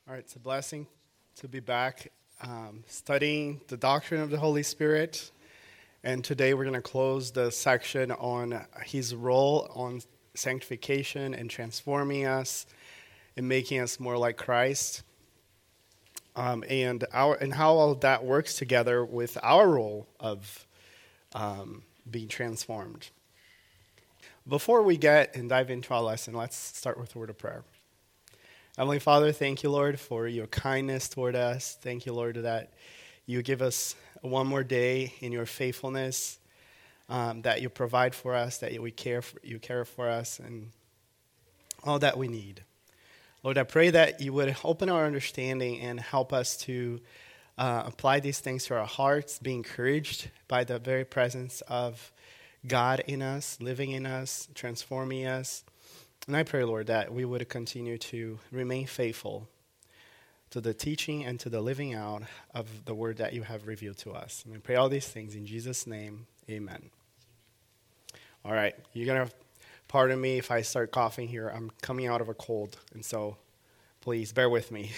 All right, it's a blessing to be back studying the doctrine of the Holy Spirit. And today we're going to close the section on his role on sanctification and transforming us and making us more like Christ. And how all that works together with our role of being transformed. Before we get and dive into our lesson, let's start with a word of prayer. Heavenly Father, thank you, Lord, for your kindness toward us. Thank you, Lord, that you give us one more day in your faithfulness, that you provide for us, that you care for us, and all that we need. Lord, I pray that you would open our understanding and help us to apply these things to our hearts, be encouraged by the very presence of God in us, living in us, transforming us. And I pray, Lord, that we would continue to remain faithful to the teaching and to the living out of the word that you have revealed to us. And I pray all these things in Jesus' name, amen. All right, you're going to pardon me if I start coughing here. I'm coming out of a cold, and so please bear with me.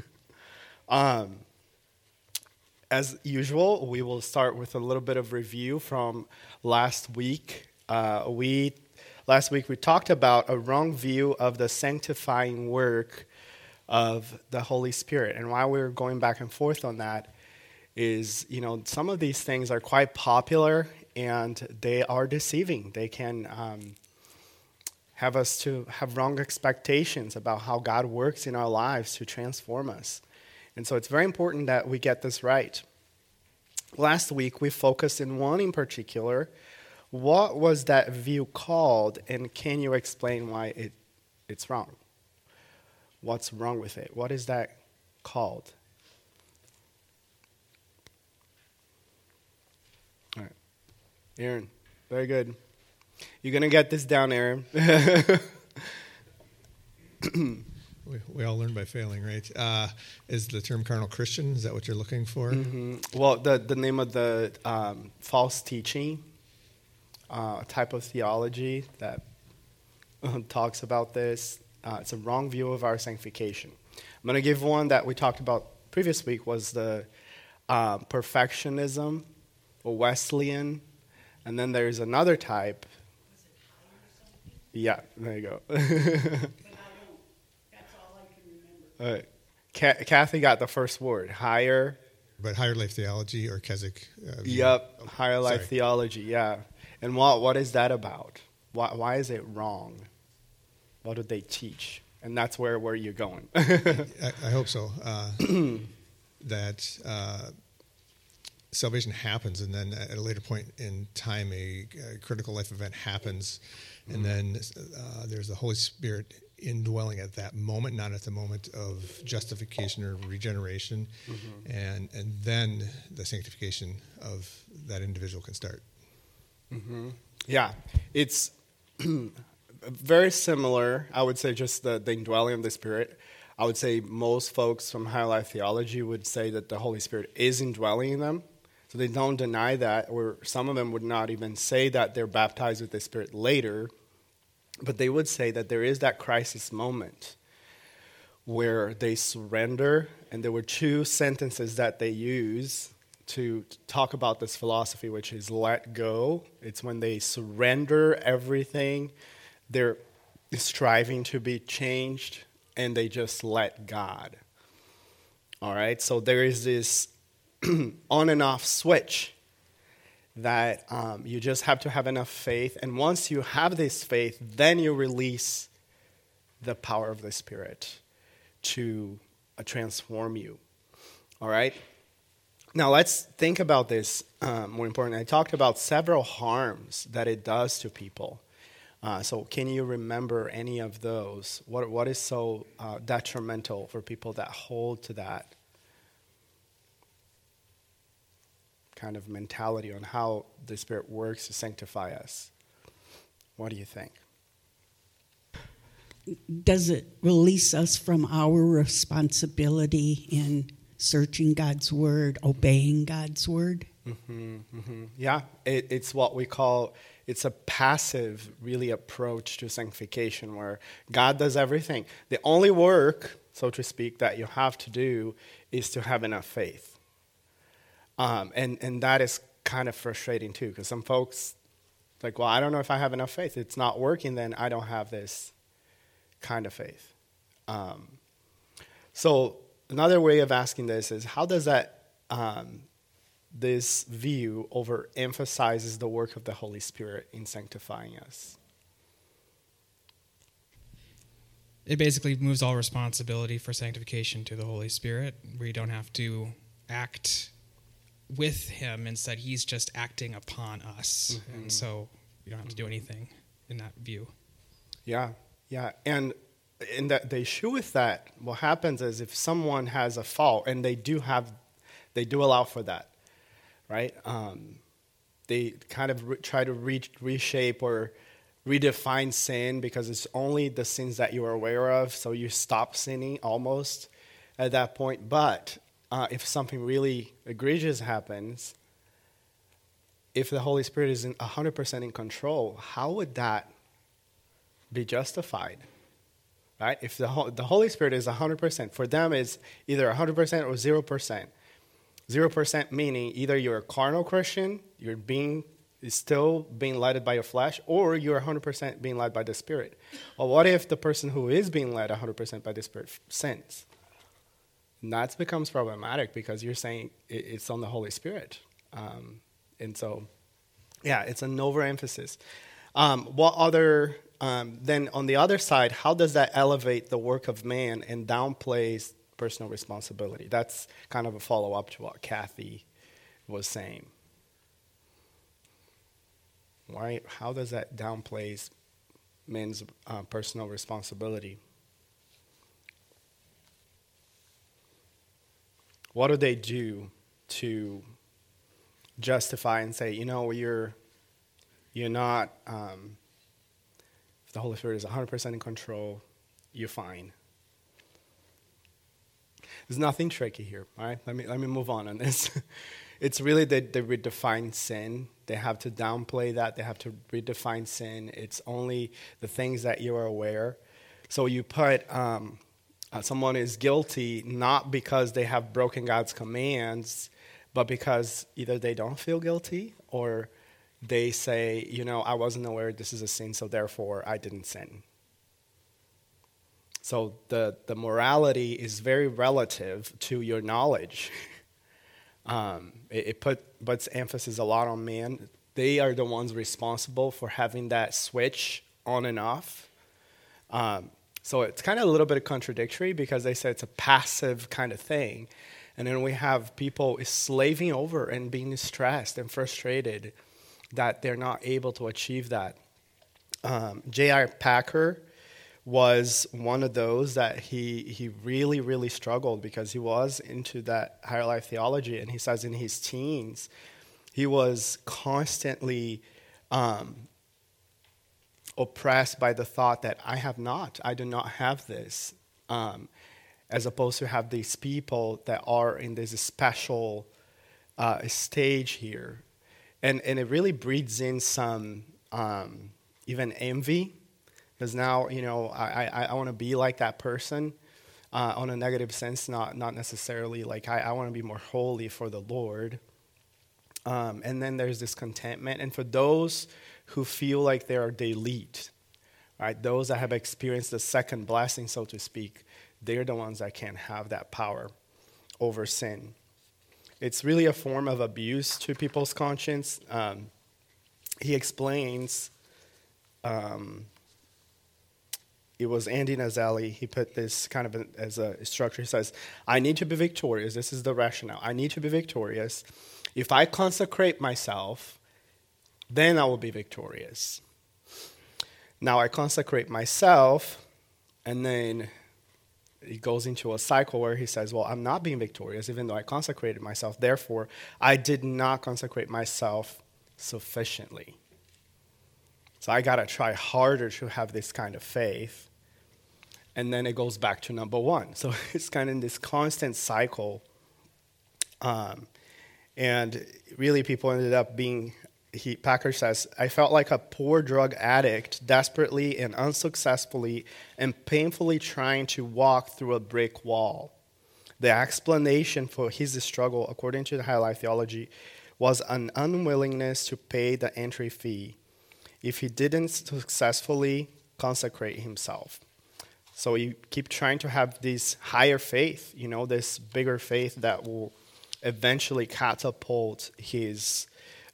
As usual, we will start with a little bit of review from last week. Last week we talked about a wrong view of the sanctifying work of the Holy Spirit. And why we're going back and forth on that is, some of these things are quite popular and they are deceiving. They can have us to have wrong expectations about how God works in our lives to transform us. And so it's very important that we get this right. Last week we focused in one in particular. What was that view called, and can you explain why it's wrong? What's wrong with it? What is that called? All right. Aaron, very good. You're going to get this down, Aaron. We all learn by failing, right? Is the term carnal Christian, is that what you're looking for? Mm-hmm. Well, the name of the false teaching, type of theology that talks about this. It's a wrong view of our sanctification. I'm going to give one that we talked about previous week was the perfectionism or Wesleyan. And then there's another type. Yeah, there you go. But I don't. That's all I can remember. Kathy got the first word, higher. But higher life theology or Keswick? Yep, higher life theology, yeah. And what is that about? Why is it wrong? What do they teach? And that's where you're going. I hope so. That salvation happens, and then at a later point in time, a critical life event happens, and then there's the Holy Spirit indwelling at that moment, not at the moment of justification or regeneration, and then the sanctification of that individual can start. Mm-hmm. Yeah, it's very similar. I would say just the indwelling of the Spirit. I would say most folks from Higher Life Theology would say that the Holy Spirit is indwelling in them. So they don't deny that, or some of them would not even say that they're baptized with the Spirit later, but they would say that there is that crisis moment where they surrender, and there were two sentences that they use to talk about this philosophy, which is let go. It's when they surrender everything, they're striving to be changed, and they just let God. All right, so there is this on and off switch that you just have to have enough faith. And once you have this faith, then you release the power of the Spirit to transform you. All right? Now let's think about this more important. I talked about several harms that it does to people. So can you remember any of those? What is so detrimental for people that hold to that kind of mentality on how the Spirit works to sanctify us? What do you think? Does it release us from our responsibility in searching God's Word, obeying God's Word? Mm-hmm, mm-hmm. Yeah, it's what we call, it's a passive, really, approach to sanctification where God does everything. The only work so to speak, that you have to do is to have enough faith. And that is kind of frustrating too, because some folks like, well, I don't know if I have enough faith. It's not working, then I don't have this kind of faith. So another way of asking this is, how does that this view overemphasizes the work of the Holy Spirit in sanctifying us? It basically moves all responsibility for sanctification to the Holy Spirit. We don't have to act with him. Instead, he's just acting upon us. Mm-hmm. And so you don't have to do anything in that view. Yeah. And the issue with that, what happens is if someone has a fault, and they do allow for that, right? They kind of try to reshape or redefine sin because it's only the sins that you are aware of, so you stop sinning almost at that point. But if something really egregious happens, if the Holy Spirit is 100% in control, how would that be justified? Right? If the Holy Spirit is 100%, for them is either 100% or 0%. 0% meaning either you're a carnal Christian, you're still being led by your flesh, or you're 100% being led by the Spirit. Well, what if the person who is being led 100% by the Spirit sins? And that becomes problematic because you're saying it's on the Holy Spirit. And so, it's an overemphasis. Then on the other side, how does that elevate the work of man and downplays personal responsibility? That's kind of a follow-up to what Kathy was saying. Right? How does that downplays men's personal responsibility? What do they do to justify and say, you're not, if the Holy Spirit is 100% in control, you're fine? There's nothing tricky here, all right? Let me move on this. It's really they redefine sin. They have to downplay that. They have to redefine sin. It's only the things that you are aware. So you put someone is guilty not because they have broken God's commands, but because either they don't feel guilty or they say, I wasn't aware this is a sin, so therefore I didn't sin. So the morality is very relative to your knowledge. It puts emphasis a lot on man. They are the ones responsible for having that switch on and off. So it's kind of a little bit contradictory because they say it's a passive kind of thing. And then we have people slaving over and being stressed and frustrated that they're not able to achieve that. J.I. Packer was one of those that he really, really struggled because he was into that higher life theology. And he says in his teens, he was constantly oppressed by the thought that I do not have this, as opposed to have these people that are in this special stage here. And it really breeds in some even envy, because now, I want to be like that person on a negative sense, not necessarily like I want to be more holy for the Lord. And then there's this contentment. And for those who feel like they are the elite, right, those that have experienced the second blessing, so to speak, they're the ones that can have that power over sin. It's really a form of abuse to people's conscience. He explains, it was Andy Nazali, he put this kind of as a structure. He says, I need to be victorious. This is the rationale. I need to be victorious. If I consecrate myself, then I will be victorious. Now I consecrate myself, and then he goes into a cycle where he says, well, I'm not being victorious even though I consecrated myself. Therefore, I did not consecrate myself sufficiently. So I got to try harder to have this kind of faith. And then it goes back to number one. So it's kind of in this constant cycle. And really people ended up being Packer says, I felt like a poor drug addict, desperately and unsuccessfully and painfully trying to walk through a brick wall. The explanation for his struggle, according to the Higher Life Theology, was an unwillingness to pay the entry fee if he didn't successfully consecrate himself. So you keep trying to have this higher faith, this bigger faith that will eventually catapult his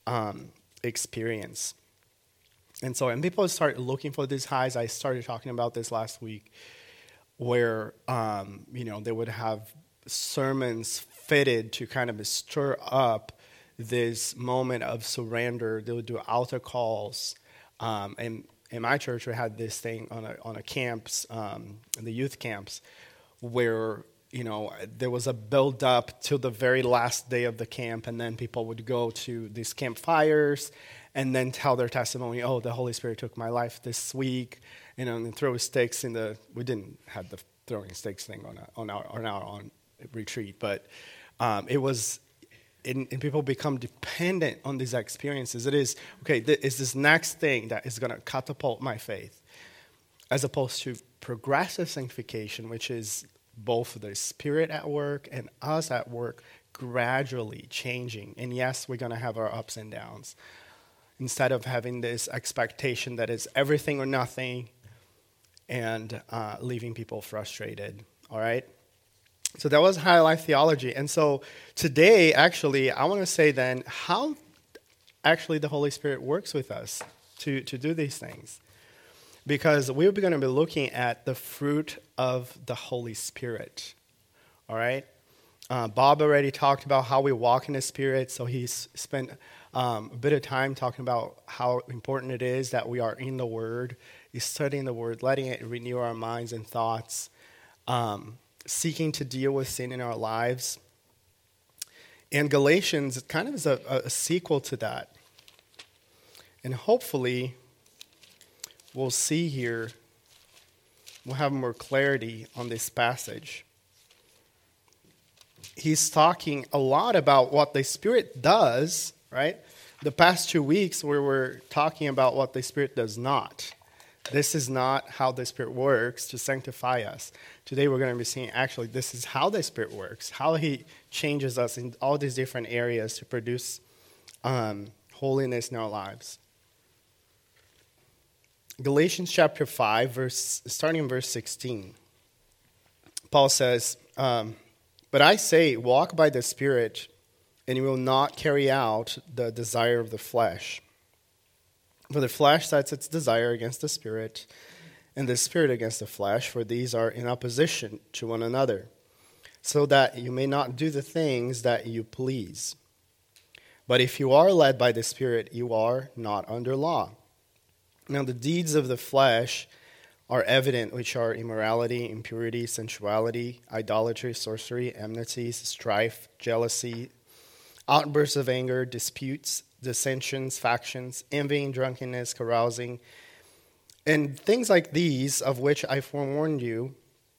experience. And so when people start looking for these highs, I started talking about this last week, where they would have sermons fitted to kind of stir up this moment of surrender. They would do altar calls, and in my church we had this thing on a camps, in the youth camps, where there was a build up till the very last day of the camp, and then people would go to these campfires and then tell their testimony. Oh, the Holy Spirit took my life this week, and throw sticks in the. We didn't have the throwing sticks thing on our retreat, but it was. And people become dependent on these experiences. It is, is this next thing that is going to catapult my faith, as opposed to progressive sanctification, which is both the Spirit at work and us at work gradually changing. And yes, we're going to have our ups and downs. Instead of having this expectation that it's everything or nothing and leaving people frustrated, all right? So that was Higher Life Theology. And so today, actually, I want to say then how actually the Holy Spirit works with us to do these things. Because we're going to be looking at the fruit of the Holy Spirit. All right? Bob already talked about how we walk in the Spirit, so he's spent a bit of time talking about how important it is that we are in the Word, studying the Word, letting it renew our minds and thoughts, seeking to deal with sin in our lives. And Galatians kind of is a sequel to that. And hopefully, we'll see here, we'll have more clarity on this passage. He's talking a lot about what the Spirit does, right? The past 2 weeks we were talking about what the Spirit does not. This is not how the Spirit works to sanctify us. Today we're going to be seeing actually this is how the Spirit works, how He changes us in all these different areas to produce holiness in our lives. Galatians chapter 5, starting in verse 16. Paul says, but I say, walk by the Spirit, and you will not carry out the desire of the flesh. For the flesh sets its desire against the Spirit, and the Spirit against the flesh, for these are in opposition to one another, so that you may not do the things that you please. But if you are led by the Spirit, you are not under law. Now the deeds of the flesh are evident, which are immorality, impurity, sensuality, idolatry, sorcery, enmities, strife, jealousy, outbursts of anger, disputes, dissensions, factions, envying, drunkenness, carousing, and things like these, of which I forewarned you,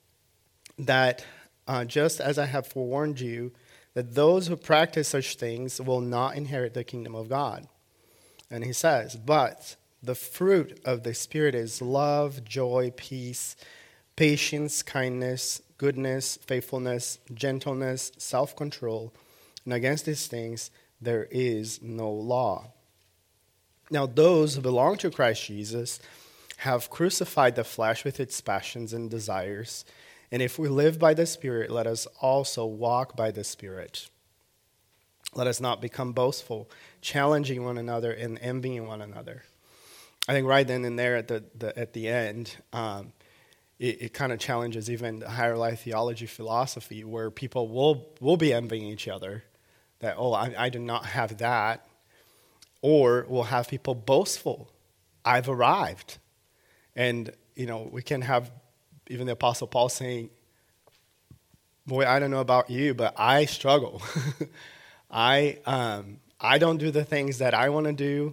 that just as I have forewarned you, that those who practice such things will not inherit the kingdom of God. And he says, but the fruit of the Spirit is love, joy, peace, patience, kindness, goodness, faithfulness, gentleness, self-control. And against these things there is no law. Now those who belong to Christ Jesus have crucified the flesh with its passions and desires. And if we live by the Spirit, let us also walk by the Spirit. Let us not become boastful, challenging one another and envying one another. I think right then and there at the end, it kind of challenges even the Higher Life Theology philosophy, where people will be envying each other. That, I do not have that. Or we'll have people boastful. I've arrived. And, we can have even the Apostle Paul saying, boy, I don't know about you, but I struggle. I don't do the things that I want to do,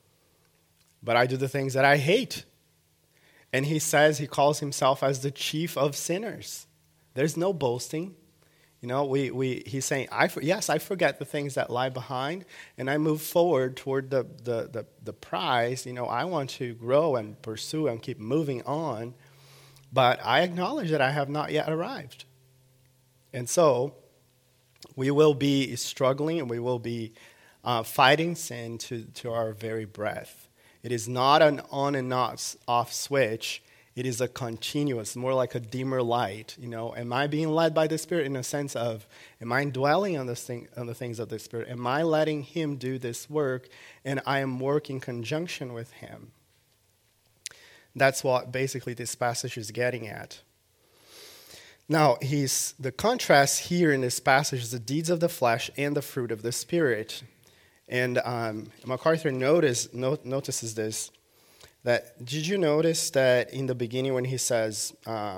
but I do the things that I hate. And he calls himself as the chief of sinners. There's no boasting. He's saying, yes, I forget the things that lie behind, and I move forward toward the prize. I want to grow and pursue and keep moving on, but I acknowledge that I have not yet arrived. And so we will be struggling, and we will be fighting sin to our very breath. It is not an on and off switch. It is a continuous, more like a dimmer light. Am I being led by the Spirit in a sense of, am I dwelling on the things of the Spirit? Am I letting Him do this work, and I am working in conjunction with Him? That's what basically this passage is getting at. Now, the contrast here in this passage is the deeds of the flesh and the fruit of the Spirit. And MacArthur notices this. Did you notice that in the beginning when he says,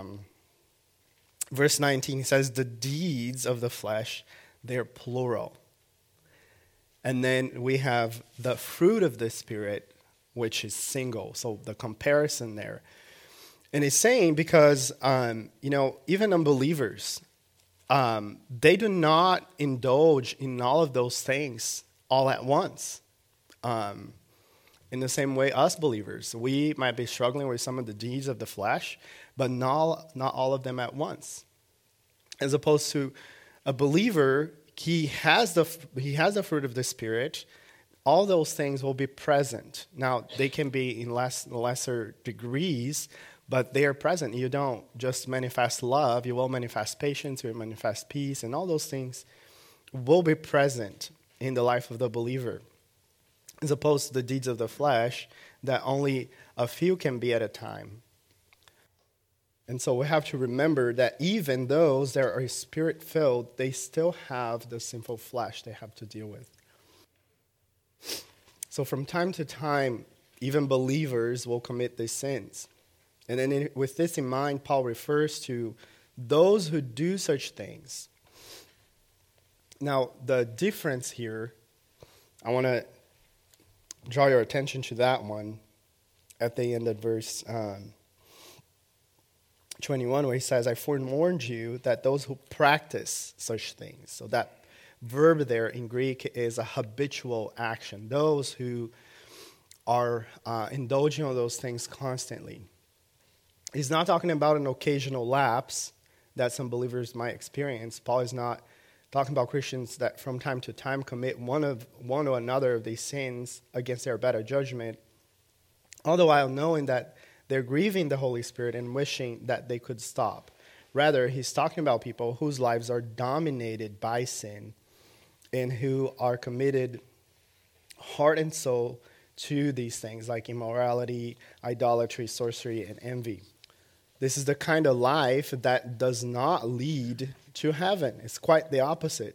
verse 19, he says, the deeds of the flesh, they're plural. And then we have the fruit of the Spirit, which is single. So the comparison there. And he's saying because, even unbelievers, they do not indulge in all of those things all at once. In the same way, us believers, we might be struggling with some of the deeds of the flesh, but not all of them at once. As opposed to a believer, he has the fruit of the Spirit. All those things will be present. Now, they can be in lesser degrees, but they are present. You don't just manifest love. You will manifest patience. You will manifest peace. And all those things will be present in the life of the believer, as opposed to the deeds of the flesh that only a few can be at a time. And so we have to remember that even those that are Spirit-filled, they still have the sinful flesh they have to deal with. So from time to time, even believers will commit these sins. And then with this in mind, Paul refers to those who do such things. Now, the difference here, I want to draw your attention to that one at the end of verse 21, where he says, I forewarned you that those who practice such things. So that verb there in Greek is a habitual action. Those who are indulging on those things constantly. He's not talking about an occasional lapse that some believers might experience. Paul is not talking about Christians that from time to time commit one or another of these sins against their better judgment, although while knowing that they're grieving the Holy Spirit and wishing that they could stop. Rather, he's talking about people whose lives are dominated by sin and who are committed heart and soul to these things like immorality, idolatry, sorcery, and envy. This is the kind of life that does not lead to heaven. It's quite the opposite.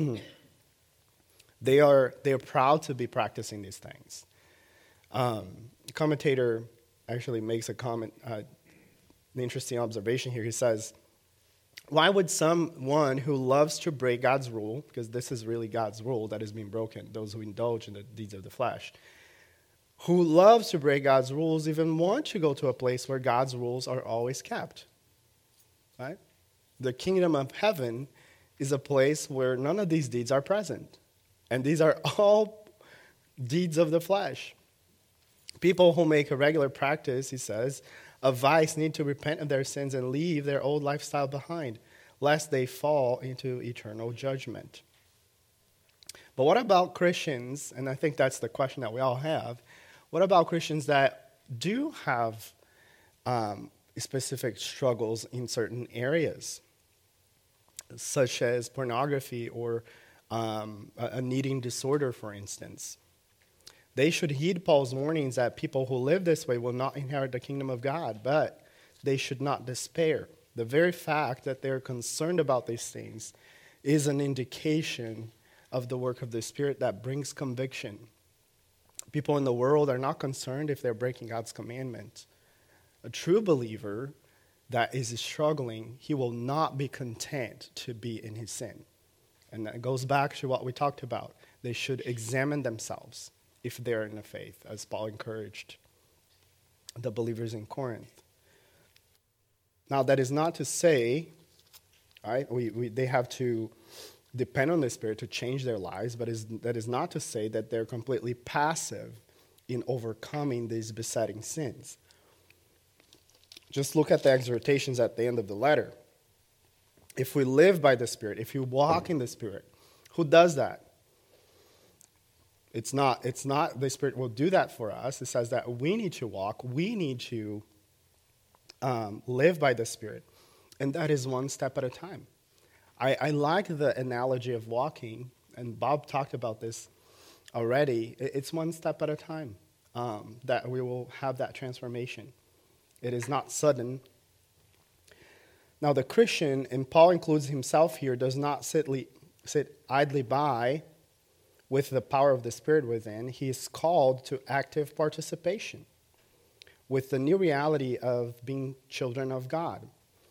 They are proud to be practicing these things. Commentator actually makes a comment, an interesting observation here. He says, why would someone who loves to break God's rule, because this is really God's rule that is being broken, those who indulge in the deeds of the flesh, who loves to break God's rules even want to go to a place where God's rules are always kept? Right? The kingdom of heaven is a place where none of these deeds are present. And these are all deeds of the flesh. People who make a regular practice, he says, of vice need to repent of their sins and leave their old lifestyle behind, lest they fall into eternal judgment. But what about Christians, and I think that's the question that we all have, what about Christians that do have specific struggles in certain areas, such as pornography or an eating disorder, for instance? They should heed Paul's warnings that people who live this way will not inherit the kingdom of God, but they should not despair. The very fact that they're concerned about these things is an indication of the work of the Spirit that brings conviction. People in the world are not concerned if they're breaking God's commandment. A true believer that is struggling, he will not be content to be in his sin. And that goes back to what we talked about. They should examine themselves if they're in the faith, as Paul encouraged the believers in Corinth. Now, that is not to say, right? They have to depend on the Spirit to change their lives, but that is not to say that they're completely passive in overcoming these besetting sins. Just look at the exhortations at the end of the letter. If we live by the Spirit, if you walk in the Spirit, who does that? It's not the Spirit will do that for us. It says that we need to walk, we need to live by the Spirit, and that is one step at a time. I like the analogy of walking, and Bob talked about this already. It's one step at a time that we will have that transformation. It is not sudden. Now, the Christian, and Paul includes himself here, does not sit idly by with the power of the Spirit within. He is called to active participation with the new reality of being children of God.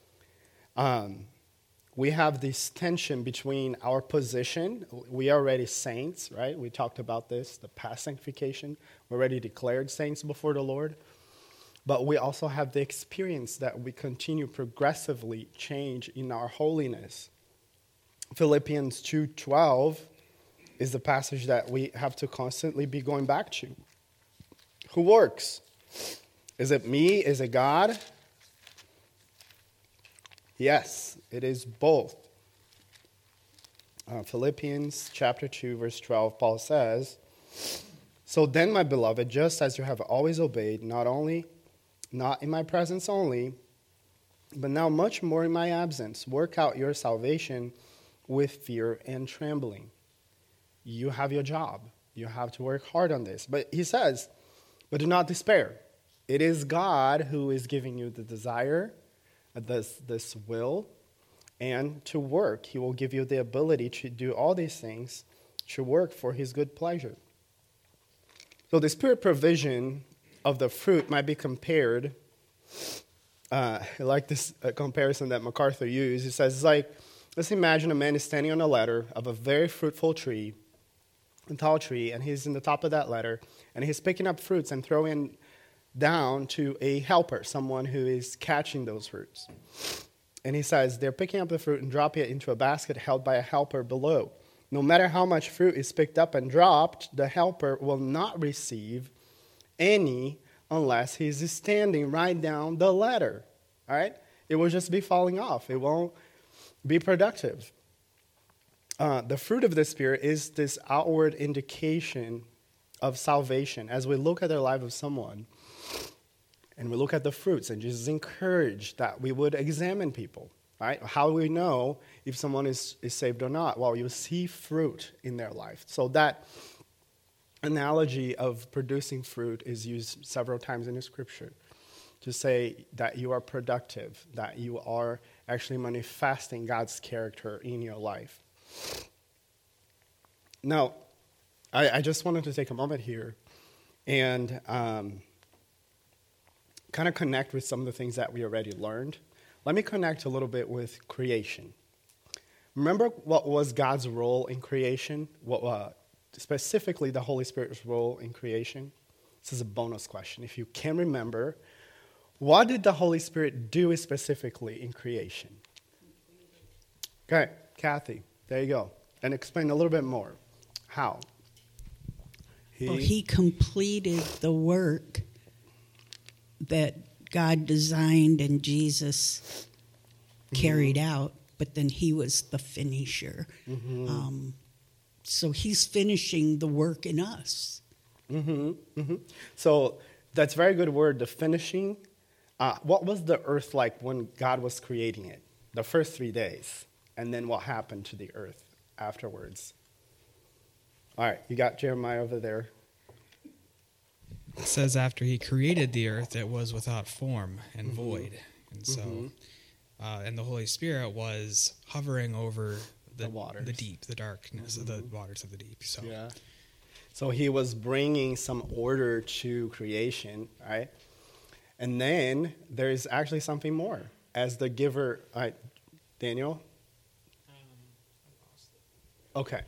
We have this tension between our position. We are already saints, right? We talked about this, the past sanctification. We're already declared saints before the Lord. But we also have the experience that we continue progressively change in our holiness. Philippians 2:12 is the passage that we have to constantly be going back to. Who works? Is it me? Is it God? Yes, it is both. Philippians chapter 2, verse 12, Paul says, "So then, my beloved, just as you have always obeyed, not in my presence only, but now much more in my absence, work out your salvation with fear and trembling." You have your job. You have to work hard on this. But he says, but do not despair. It is God who is giving you the desire, this will, and to work. He will give you the ability to do all these things, to work for his good pleasure. So the Spirit provision of the fruit might be compared, I like this comparison that MacArthur used. He says, it's like, let's imagine a man is standing on a ladder of a very fruitful tree, a tall tree, and he's in the top of that ladder, and he's picking up fruits and throwing down to a helper, someone who is catching those fruits. And he says, they're picking up the fruit and dropping it into a basket held by a helper below. No matter how much fruit is picked up and dropped, the helper will not receive any unless he's standing right down the ladder. All right? It will just be falling off. It won't be productive. The fruit of the Spirit is this outward indication of salvation. As we look at the life of someone, and we look at the fruits, and Jesus encouraged that we would examine people. Right? How do we know if someone is saved or not? Well, you see fruit in their life. So that analogy of producing fruit is used several times in the Scripture to say that you are productive, that you are actually manifesting God's character in your life. Now, I just wanted to take a moment here and kind of connect with some of the things that we already learned. Let me connect a little bit with creation. Remember what was God's role in creation? Specifically, the Holy Spirit's role in creation? This is a bonus question. If you can remember, what did the Holy Spirit do specifically in creation? Okay, Kathy, there you go. And explain a little bit more. How? He completed the work that God designed and Jesus carried out, but then he was the finisher. Mm-hmm. So he's finishing the work in us. Mm-hmm. Mm-hmm. So that's a very good word, the finishing. What was the earth like when God was creating it? The first 3 days. And then what happened to the earth afterwards? All right, you got Jeremiah over there. It says after he created the earth, it was without form and void. And so, and the Holy Spirit was hovering over the waters, the deep, the darkness of the waters of the deep. So, yeah. So he was bringing some order to creation, right? And then there's actually something more. As the giver, Daniel? Okay.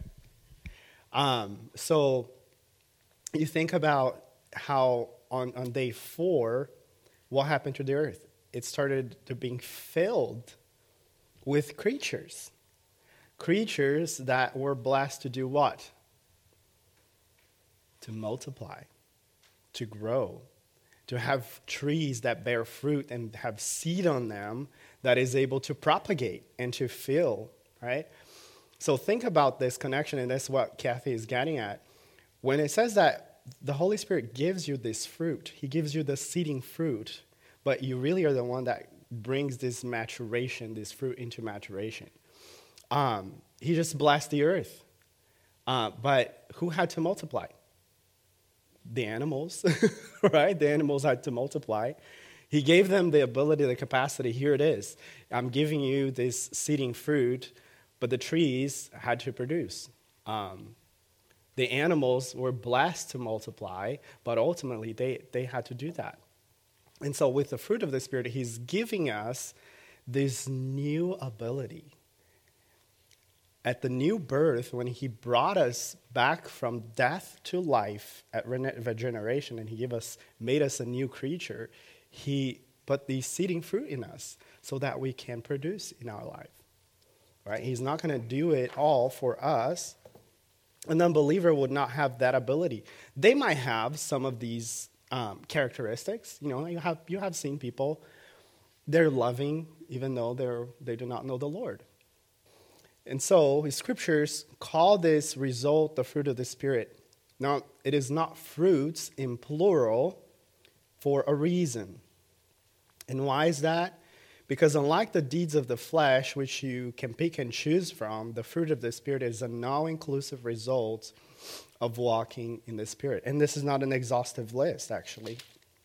So you think about how on day 4, what happened to the earth? It started to being filled with creatures. Creatures that were blessed to do what? To multiply, to grow, to have trees that bear fruit and have seed on them that is able to propagate and to fill, right? So think about this connection, and that's what Kathy is getting at. When it says that the Holy Spirit gives you this fruit, he gives you the seeding fruit, but you really are the one that brings this maturation, this fruit into maturation. He just blessed the earth. But who had to multiply? The animals, right? The animals had to multiply. He gave them the ability, the capacity. Here it is. I'm giving you this seeding fruit, but the trees had to produce. The animals were blessed to multiply, but ultimately they had to do that. And so with the fruit of the Spirit, he's giving us this new ability. At the new birth, when he brought us back from death to life at regeneration, and he made us a new creature, he put the seeding fruit in us so that we can produce in our life. Right? He's not going to do it all for us. An unbeliever would not have that ability. They might have some of these characteristics. You know, you have seen people, they're loving even though they do not know the Lord. And so the scriptures call this result the fruit of the Spirit. Now, it is not fruits in plural for a reason. And why is that? Because unlike the deeds of the flesh, which you can pick and choose from, the fruit of the Spirit is an all-inclusive result of walking in the Spirit. And this is not an exhaustive list, actually.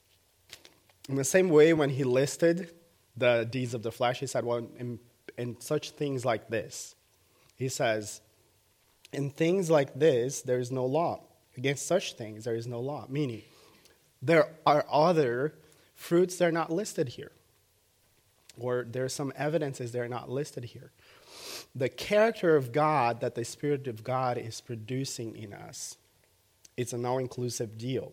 In the same way, when he listed the deeds of the flesh, he said, well, in such things like this. He says, in things like this, there is no law. Against such things, there is no law. Meaning, there are other fruits that are not listed here. Or there are some evidences that are not listed here. The character of God that the Spirit of God is producing in us, it's an all-inclusive deal.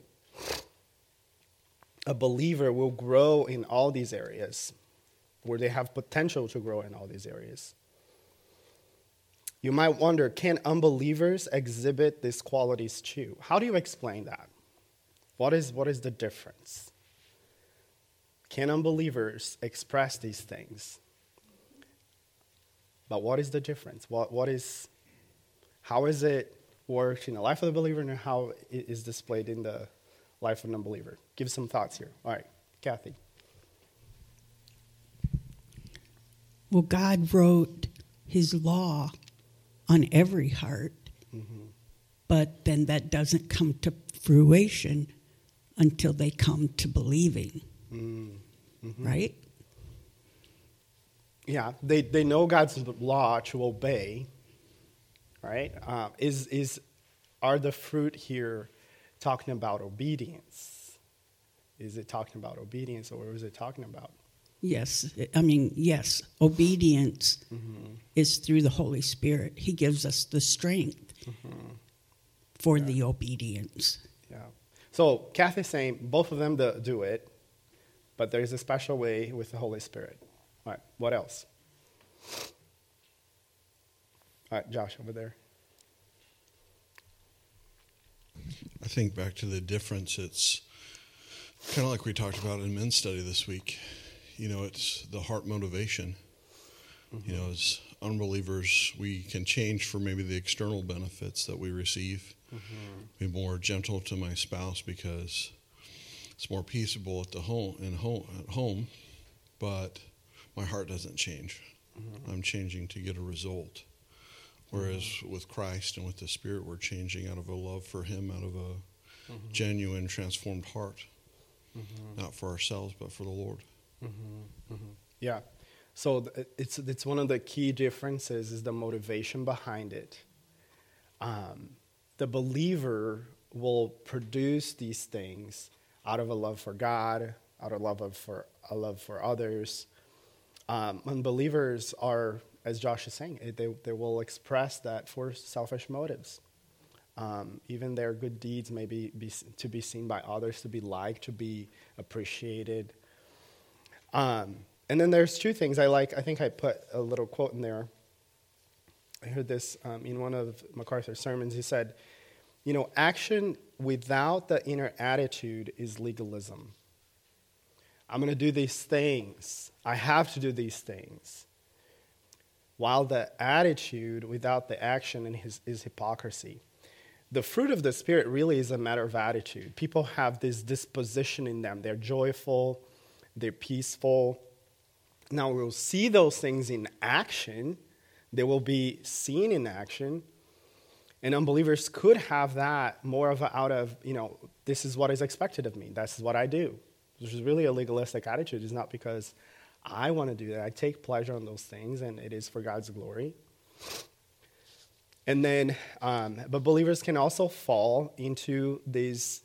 A believer will grow in all these areas, where they have potential to grow in all these areas. You might wonder, can unbelievers exhibit these qualities too? How do you explain that? What is the difference? Can unbelievers express these things? But what is the difference? How is it worked in the life of the believer and how it is displayed in the life of an unbeliever? Give some thoughts here. All right, Kathy. Well, God wrote his law on every heart, but then that doesn't come to fruition until they come to believing, right? Yeah, they know God's law to obey, right? Are the fruit here talking about obedience? Is it talking about obedience, or is it talking about? Yes. Yes. Obedience is through the Holy Spirit. He gives us the strength for the obedience. Yeah. So Kathy's saying both of them do it, but there's a special way with the Holy Spirit. All right. What else? All right, Josh, over there. I think back to the difference, it's kind of like we talked about in men's study this week. You know, it's the heart motivation. You know, as unbelievers, we can change for maybe the external benefits that we receive. Be more gentle to my spouse because it's more peaceable at home, but my heart doesn't change. I'm changing to get a result. Whereas with Christ and with the Spirit, we're changing out of a love for him, out of a genuine, transformed heart. Not for ourselves, but for the Lord. Yeah. So it's one of the key differences is the motivation behind it. The believer will produce these things out of a love for God, out of a love for others. Unbelievers are, as Josh is saying, they will express that for selfish motives. Even their good deeds may be to be seen by others, to be liked, to be appreciated. And And then there's two things I like. I think I put a little quote in there. I heard this in one of MacArthur's sermons. He said, action without the inner attitude is legalism. I'm going to do these things. I have to do these things. While the attitude without the action is hypocrisy. The fruit of the Spirit really is a matter of attitude. People have this disposition in them. They're joyful. They're peaceful. Now, we'll see those things in action. They will be seen in action. And unbelievers could have that more of out of, this is what is expected of me. That's what I do. Which is really a legalistic attitude. It's not because I want to do that. I take pleasure in those things, and it is for God's glory. And then, but believers can also fall into these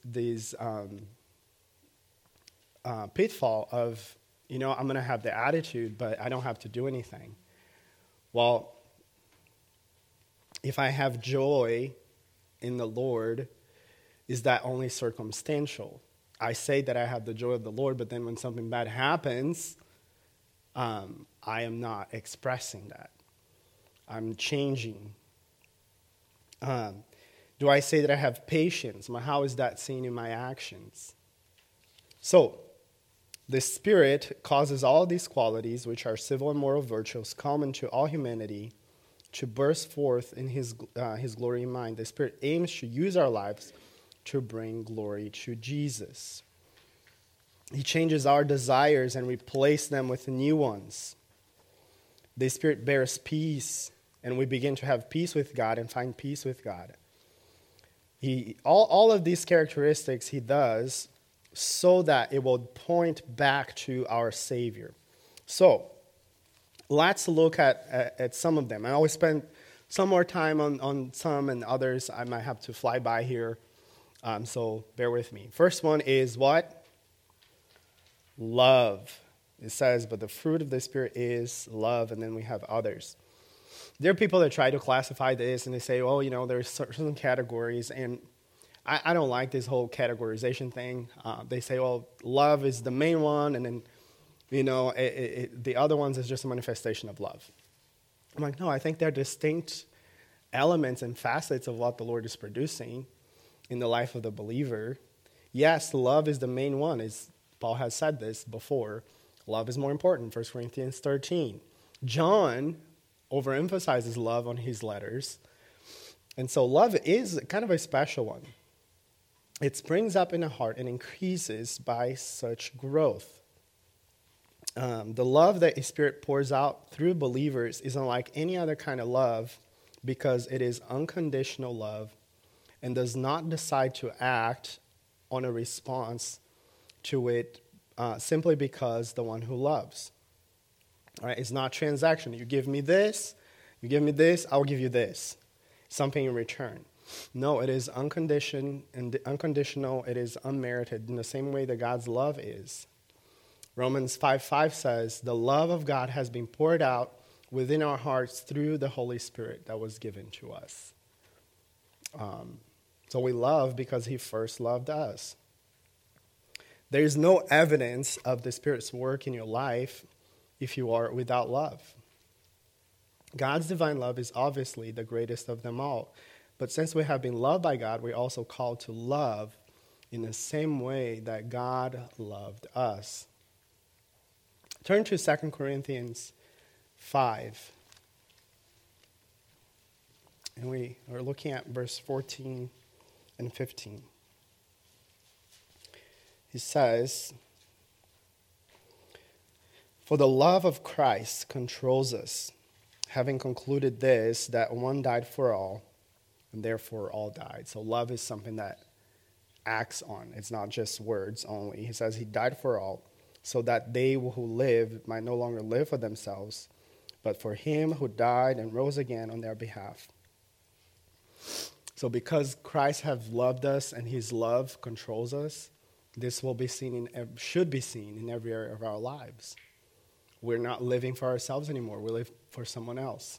pitfall of, I'm going to have the attitude, but I don't have to do anything. Well, if I have joy in the Lord, is that only circumstantial? I say that I have the joy of the Lord, but then when something bad happens, I am not expressing that. I'm changing. Do I say that I have patience? How is that seen in my actions? So, the Spirit causes all these qualities, which are civil and moral virtues, common to all humanity, to burst forth in His glory in mind. The Spirit aims to use our lives to bring glory to Jesus. He changes our desires and replaces them with new ones. The Spirit bears peace, and we begin to have peace with God and find peace with God. All of these characteristics He does so that it will point back to our Savior. So, let's look at some of them. I always spend some more time on some, and others I might have to fly by here. So bear with me. First one is what? Love. It says, but the fruit of the Spirit is love, and then we have others. There are people that try to classify this, and they say, there's certain categories, and I don't like this whole categorization thing. They say, love is the main one, and then, the other ones is just a manifestation of love. I'm like, no, I think they're distinct elements and facets of what the Lord is producing in the life of the believer. Yes, love is the main one. As Paul has said this before. Love is more important, 1 Corinthians 13. John overemphasizes love on his letters. And so love is kind of a special one. It springs up in the heart and increases by such growth. The love that the Spirit pours out through believers is unlike any other kind of love because it is unconditional love and does not decide to act on a response to it simply because the one who loves. All right, it's not transactional. You give me this, I'll give you this. Something in return. No, it is unconditional, it is unmerited in the same way that God's love is. Romans 5:5 says, the love of God has been poured out within our hearts through the Holy Spirit that was given to us. So we love because He first loved us. There is no evidence of the Spirit's work in your life if you are without love. God's divine love is obviously the greatest of them all. But since we have been loved by God, we're also called to love in the same way that God loved us. Turn to 2 Corinthians 5. And we are looking at verse 14 and 15. He says, for the love of Christ controls us, having concluded this, that one died for all, and therefore all died. So love is something that acts on. It's not just words only. He says He died for all, so that they who live might no longer live for themselves, but for Him who died and rose again on their behalf. So because Christ has loved us and His love controls us, this will be seen should be seen in every area of our lives. We're not living for ourselves anymore. We live for someone else.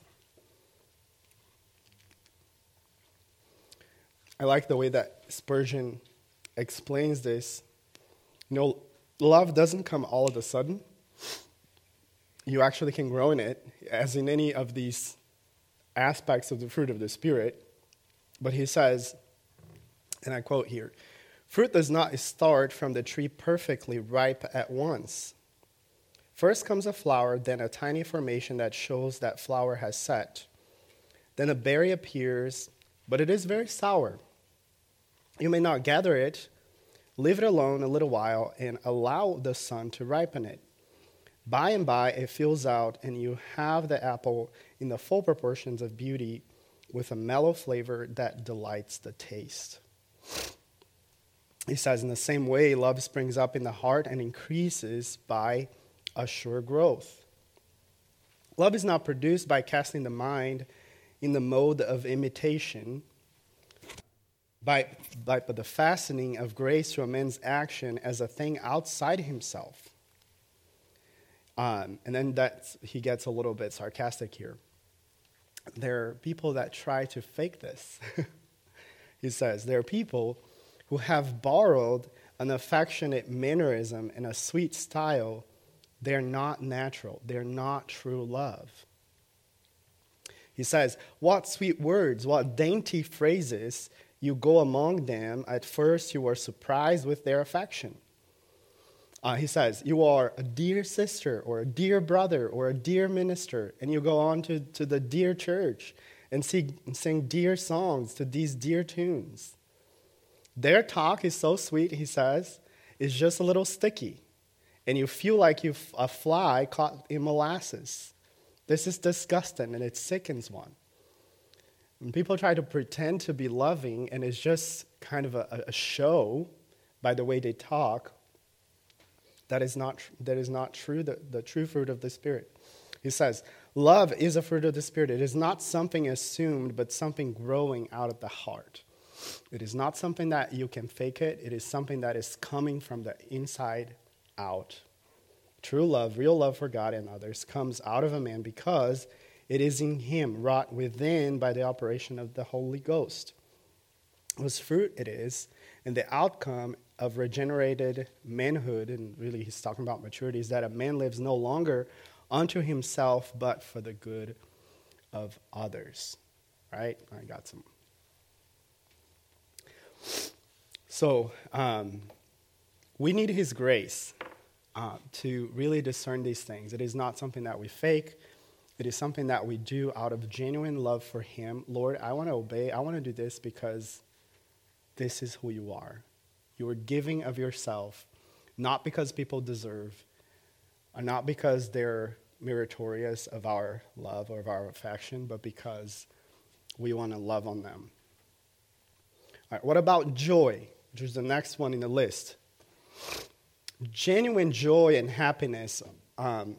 I like the way that Spurgeon explains this. Love doesn't come all of a sudden. you actually can grow in it, as in any of these aspects of the fruit of the Spirit. But he says, and I quote here, "Fruit does not start from the tree perfectly ripe at once. First comes a flower, then a tiny formation that shows that flower has set. Then a berry appears, but it is very sour. You may not gather it, leave it alone a little while, and allow the sun to ripen it. By and by it fills out, and you have the apple in the full proportions of beauty, with a mellow flavor that delights the taste." He says, in the same way, love springs up in the heart and increases by a sure growth. Love is not produced by casting the mind in the mode of imitation, but the fastening of grace to a man's action as a thing outside himself. And then he gets a little bit sarcastic here. There are people that try to fake this. He says, there are people who have borrowed an affectionate mannerism and a sweet style. They're not natural. They're not true love. He says, what sweet words, what dainty phrases you go among them. At first you are surprised with their affection. He says, you are a dear sister or a dear brother or a dear minister, and you go on to the dear church and sing dear songs to these dear tunes. Their talk is so sweet, he says, it's just a little sticky, and you feel like you're a fly caught in molasses. This is disgusting, and it sickens one. When people try to pretend to be loving, and it's just kind of a show by the way they talk, that is not true, the true fruit of the Spirit. He says, love is a fruit of the Spirit. It is not something assumed, but something growing out of the heart. It is not something that you can fake it. It is something that is coming from the inside out. True love, real love for God and others, comes out of a man because it is in him, wrought within by the operation of the Holy Ghost. Whose fruit it is, and the outcome of regenerated manhood, and really he's talking about maturity, is that a man lives no longer unto himself, but for the good of others. Right? I got some. So, we need his grace to really discern these things. It is not something that we fake. It is something that we do out of genuine love for him. Lord, I want to obey. I want to do this because this is who you are. You are giving of yourself, not because people deserve, or not because they're meritorious of our love or of our affection, but because we want to love on them. All right, what about joy, which is the next one in the list? Genuine joy and happiness are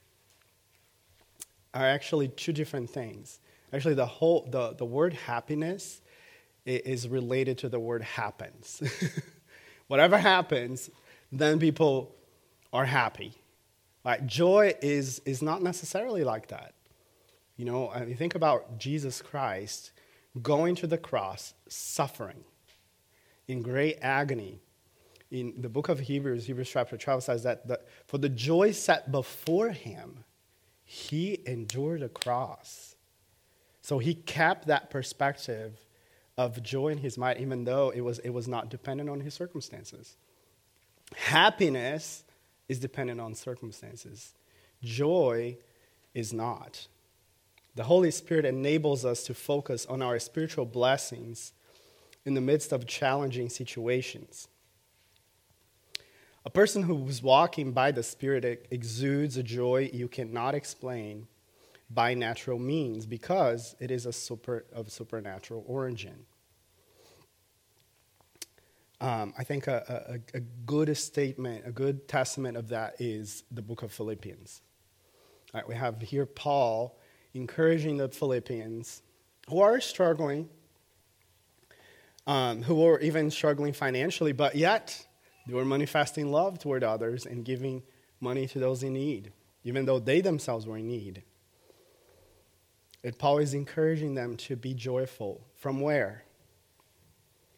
actually two different things. Actually, the word happiness is related to the word happens. Whatever happens, then people are happy. Like, joy is not necessarily like that. You know, I mean, think about Jesus Christ going to the cross, suffering in great agony. In the book of Hebrews chapter 12 says that for the joy set before him, he endured the cross. So he kept that perspective of joy in his mind, even though it was not dependent on his circumstances. Happiness is dependent on circumstances. Joy is not. The Holy Spirit enables us to focus on our spiritual blessings in the midst of challenging situations. A person who is walking by the Spirit exudes a joy you cannot explain by natural means because it is of supernatural origin. I think a good statement, a good testament of that is the book of Philippians. All right, we have here Paul encouraging the Philippians who are struggling, who are even struggling financially, but yet they were manifesting love toward others and giving money to those in need, even though they themselves were in need. And Paul is encouraging them to be joyful. From where?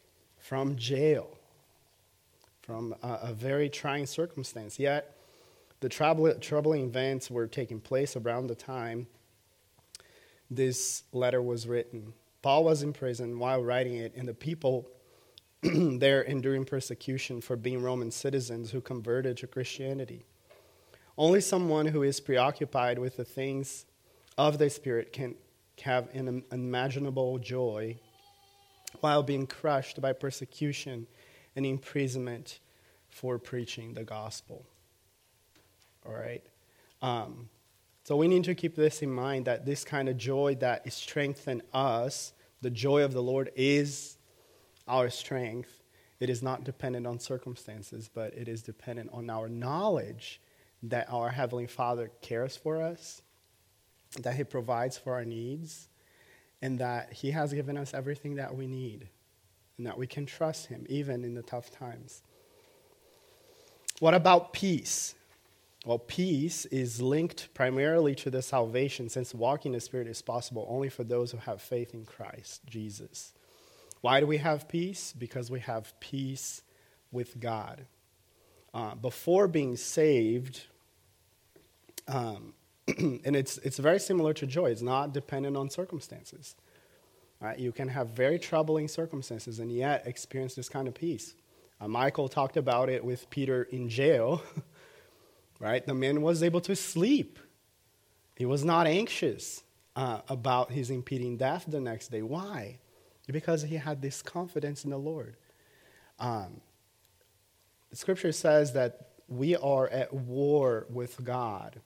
From jail. From a very trying circumstance. Yet, the troubling events were taking place around the time this letter was written. Paul was in prison while writing it, and the people there enduring persecution for being Roman citizens who converted to Christianity. Only someone who is preoccupied with the things of the Spirit can have an unimaginable joy while being crushed by persecution and imprisonment for preaching the gospel. All right? So we need to keep this in mind, that this kind of joy that strengthens us, the joy of the Lord is our strength. It is not dependent on circumstances, but it is dependent on our knowledge that our Heavenly Father cares for us, that He provides for our needs, and that He has given us everything that we need, and that we can trust Him even in the tough times. What about peace? Well, peace is linked primarily to the salvation, since walking in the Spirit is possible only for those who have faith in Christ Jesus. Why do we have peace? Because we have peace with God. Before being saved, and it's very similar to joy. It's not dependent on circumstances. Right? You can have very troubling circumstances and yet experience this kind of peace. Michael talked about it with Peter in jail. Right? The man was able to sleep. He was not anxious about his impending death the next day. Why? Because he had this confidence in the Lord. The scripture says that we are at war with God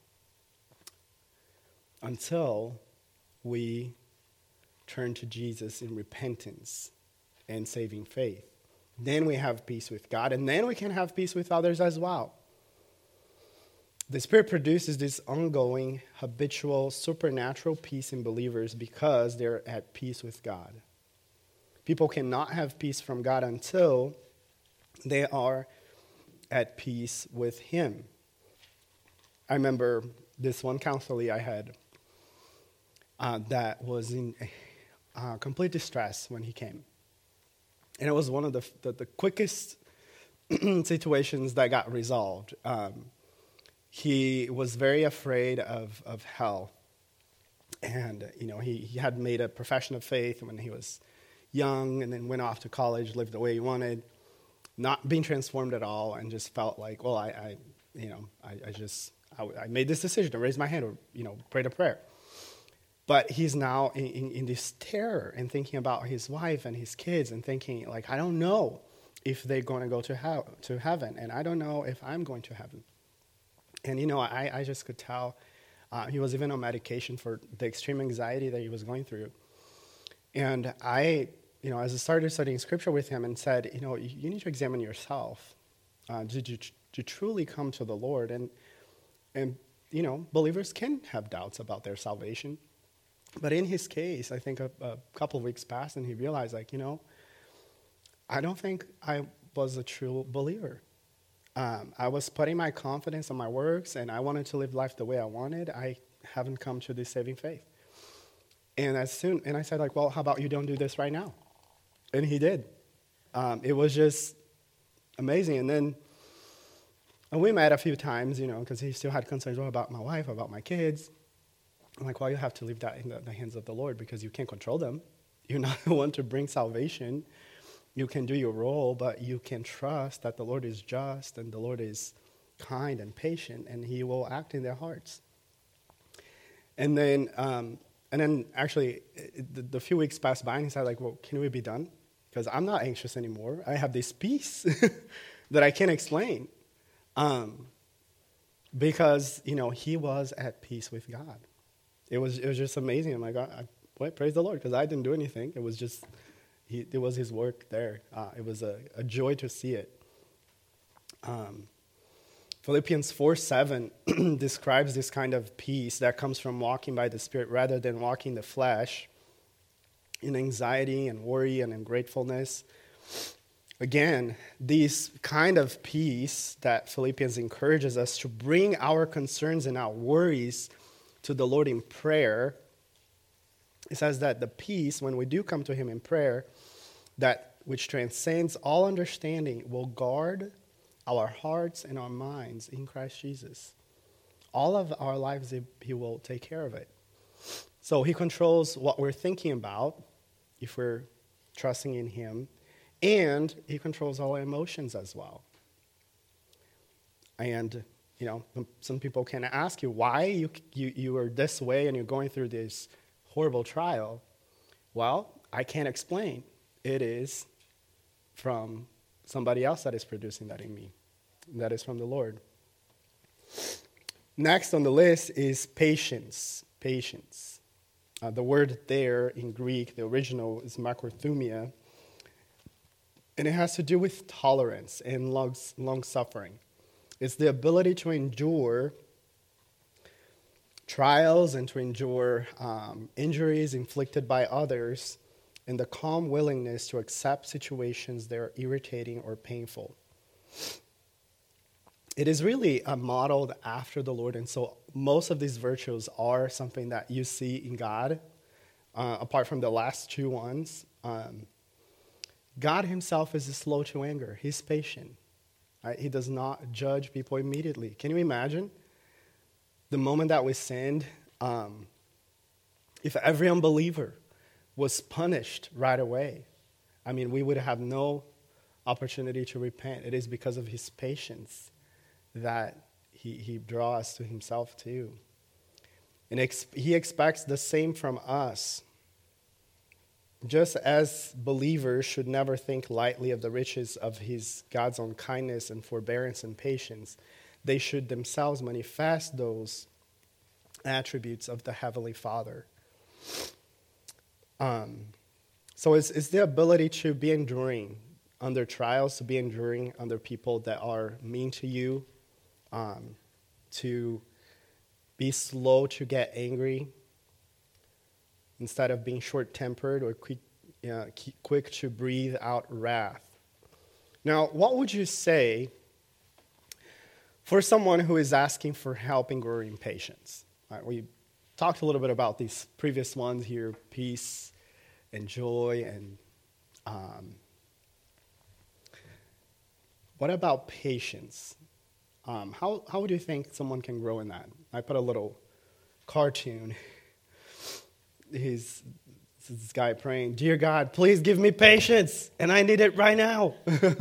until we turn to Jesus in repentance and saving faith. Then we have peace with God, and then we can have peace with others as well. The Spirit produces this ongoing, habitual, supernatural peace in believers because they're at peace with God. People cannot have peace from God until they are at peace with Him. I remember this one counselee I had that was in complete distress when he came. And it was one of the quickest situations that got resolved. He was very afraid of hell. And, he had made a profession of faith when he was young, and then went off to college, lived the way he wanted, not being transformed at all, and just felt like, well, I made this decision to raise my hand or, prayed a prayer. But he's now in this terror and thinking about his wife and his kids and thinking, like, I don't know if they're going to go to heaven, and I don't know if I'm going to heaven. And, I just could tell he was even on medication for the extreme anxiety that he was going through. And as I started studying scripture with him and said, you need to examine yourself. Did you truly come to the Lord? And believers can have doubts about their salvation. But in his case, I think a couple of weeks passed and he realized, I don't think I was a true believer. I was putting my confidence on my works, and I wanted to live life the way I wanted. I haven't come to this saving faith. And I said, well, how about you don't do this right now? And he did. It was just amazing. And then we met a few times, because he still had concerns about my wife, about my kids. I'm like, well, you have to leave that in the hands of the Lord because you can't control them. You're not the one to bring salvation. You can do your role, but you can trust that the Lord is just and the Lord is kind and patient, and He will act in their hearts. And then actually, the few weeks passed by, and he said, well, can we be done? Because I'm not anxious anymore. I have this peace that I can't explain. Because, he was at peace with God. It was just amazing. I'm like, praise the Lord, because I didn't do anything. It was just, it was His work there. It was a joy to see it. Philippians 4:7 describes this kind of peace that comes from walking by the Spirit rather than walking the flesh in anxiety and worry and ungratefulness. Again, this kind of peace that Philippians encourages us to bring our concerns and our worries to the Lord in prayer. It says that the peace, when we do come to Him in prayer, that which transcends all understanding, will guard our hearts and our minds in Christ Jesus. all of our lives, he will take care of it. So he controls what we're thinking about if we're trusting in him, and he controls all our emotions as well. And, some people can ask you why you are this way and you're going through this horrible trial. Well, I can't explain. It is from somebody else that is producing that in me. That is from the Lord. Next on the list is patience. Patience. The word there in Greek, the original, is makrothumia, and it has to do with tolerance and long suffering. It's the ability to endure trials and to endure injuries inflicted by others, and the calm willingness to accept situations that are irritating or painful. It is really modeled after the Lord, and so most of these virtues are something that you see in God, apart from the last two ones. God himself is slow to anger. He's patient. Right? He does not judge people immediately. Can you imagine? The moment that we sinned, if every unbeliever was punished right away, we would have no opportunity to repent. It is because of his patience that he draws us to himself too. And he expects the same from us. Just as believers should never think lightly of the riches of God's own kindness and forbearance and patience, they should themselves manifest those attributes of the Heavenly Father. So it's the ability to be enduring under trials, to be enduring under people that are mean to you, to be slow to get angry instead of being short-tempered or quick to breathe out wrath. Now, what would you say for someone who is asking for help in growing patience? Right, we talked a little bit about these previous ones here, peace and joy, and what about patience? How would you think someone can grow in that? I put a little cartoon. This guy praying, "Dear God, please give me patience, and I need it right now."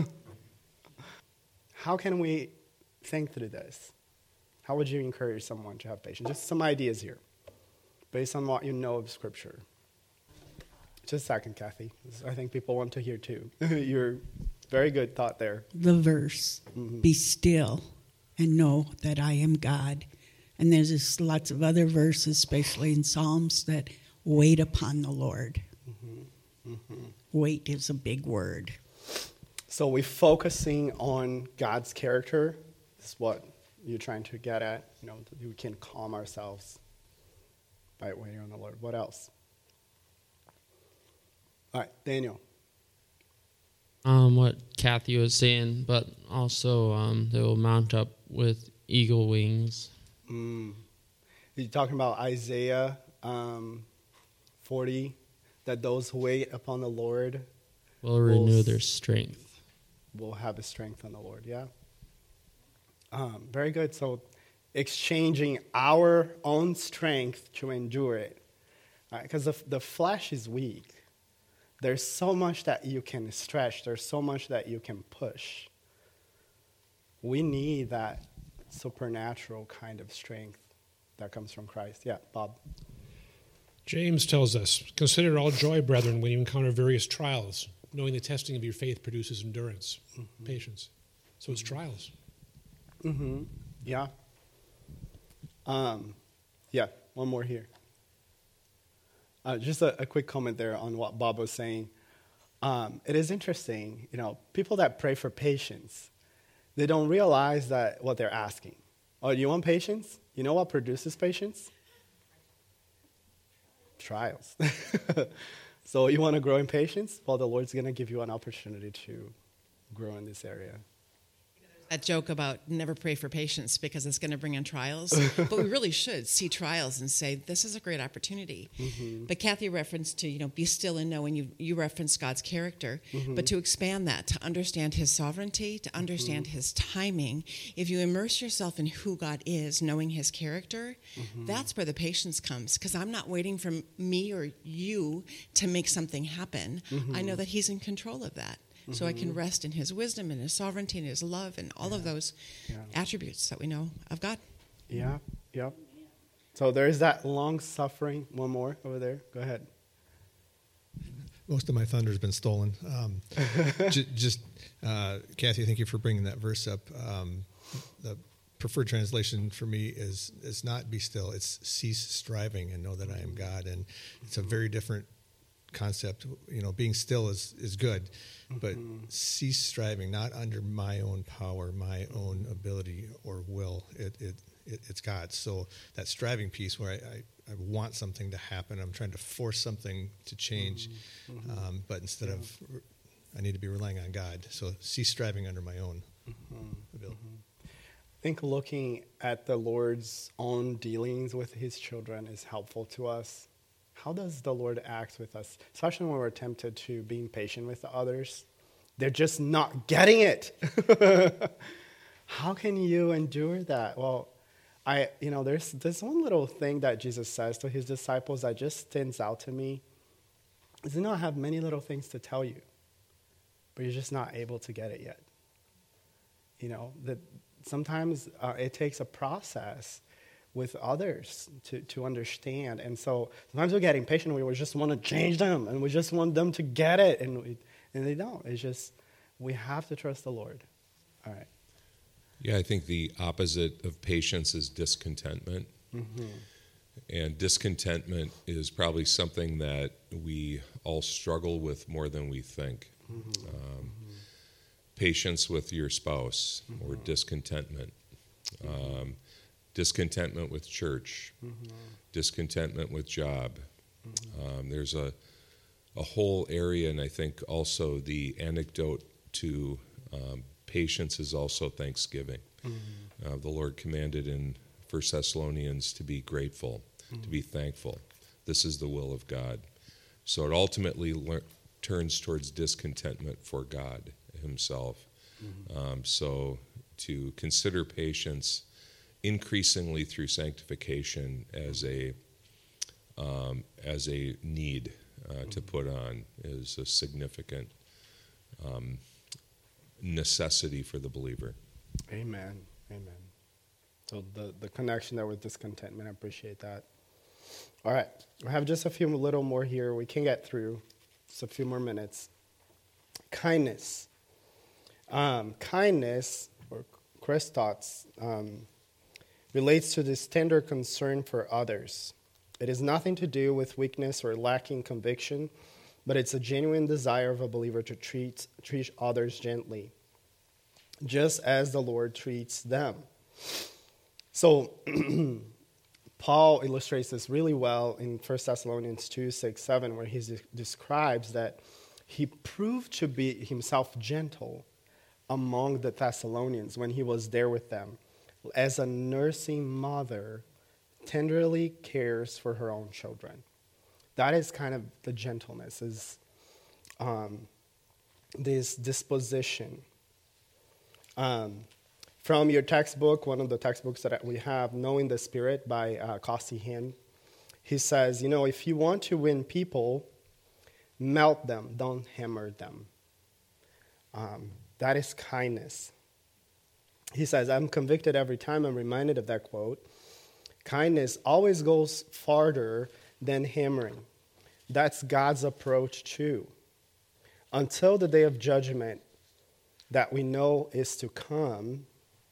How can we think through this? How would you encourage someone to have patience? Just some ideas here, based on what you know of Scripture. Just a second, Kathy. I think people want to hear too. You're very good thought there. The verse, be still and know that I am God. And there's just lots of other verses, especially in Psalms, that wait upon the Lord. Wait is a big word. So we're focusing on God's character. This is what you're trying to get at. We can calm ourselves by waiting on the Lord. What else? All right, Daniel. What Kathy was saying, but also they will mount up with eagle wings. You're talking about Isaiah 40, that those who wait upon the Lord will renew their strength. Will have a strength on the Lord, yeah. Very good. So exchanging our own strength to endure it. Because the flesh is weak. There's so much that you can stretch. There's so much that you can push. We need that supernatural kind of strength that comes from Christ. Yeah, Bob. James tells us, "Consider it all joy, brethren, when you encounter various trials, knowing the testing of your faith produces endurance, patience." So it's trials. Yeah. One more here. Just a quick comment there on what Bob was saying. It is interesting, people that pray for patience, they don't realize that what they're asking. Oh, you want patience? You know what produces patience? Trials. So you want to grow in patience? Well, the Lord's going to give you an opportunity to grow in this area. There's that joke about never pray for patience because it's going to bring in trials. But we really should see trials and say, this is a great opportunity. Mm-hmm. But Kathy referenced to, be still and know, and you referenced God's character. Mm-hmm. But to expand that, to understand his sovereignty, to understand his timing, if you immerse yourself in who God is, knowing his character, that's where the patience comes. Because I'm not waiting for me or you to make something happen. I know that he's in control of that. So I can rest in his wisdom and his sovereignty and his love and all of those attributes that we know of God. Yeah, yep. So there's that long suffering. One more over there. Go ahead. Most of my thunder's been stolen. Kathy, thank you for bringing that verse up. The preferred translation for me is not be still. It's cease striving and know that I am God. And it's a very different concept. Being still is good. But cease striving, not under my own power, my own ability or will. It's God. So that striving piece where I want something to happen, I'm trying to force something to change, but instead of, I need to be relying on God. So cease striving under my own ability. I think looking at the Lord's own dealings with his children is helpful to us. How does the Lord act with us, especially when we're tempted to being patient with others? They're just not getting it. How can you endure that? Well, there's this one little thing that Jesus says to his disciples that just stands out to me. Is, I have many little things to tell you, but you're just not able to get it yet. That sometimes it takes a process with others to understand. And so sometimes we're getting patient. We just want to change them, and we just want them to get it. And they don't. It's just, we have to trust the Lord. All right. Yeah, I think the opposite of patience is discontentment. And discontentment is probably something that we all struggle with more than we think. Patience with your spouse or discontentment. Discontentment with church, discontentment with job. There's a whole area, and I think also the antidote to patience is also thanksgiving. The Lord commanded in 1 Thessalonians to be grateful, to be thankful. This is the will of God. So it ultimately turns towards discontentment for God himself. So to consider patience increasingly through sanctification as a need to put on is a significant necessity for the believer. Amen. So the connection there with discontentment, I appreciate that. All right, I have just a few little more here we can get through. Just a few more minutes. Kindness. Kindness, or Christos, relates to this tender concern for others. It has nothing to do with weakness or lacking conviction, but it's a genuine desire of a believer to treat others gently, just as the Lord treats them. So Paul illustrates this really well in 1 Thessalonians 2, 6, 7, where he describes that he proved to be himself gentle among the Thessalonians when he was there with them, as a nursing mother tenderly cares for her own children. That is kind of the gentleness, is this disposition. From your textbook, one of the textbooks that we have, Knowing the Spirit by Costi Hinn, he says, if you want to win people, melt them, don't hammer them. That is kindness. He says, I'm convicted every time I'm reminded of that quote. Kindness always goes farther than hammering. That's God's approach too. Until the day of judgment that we know is to come,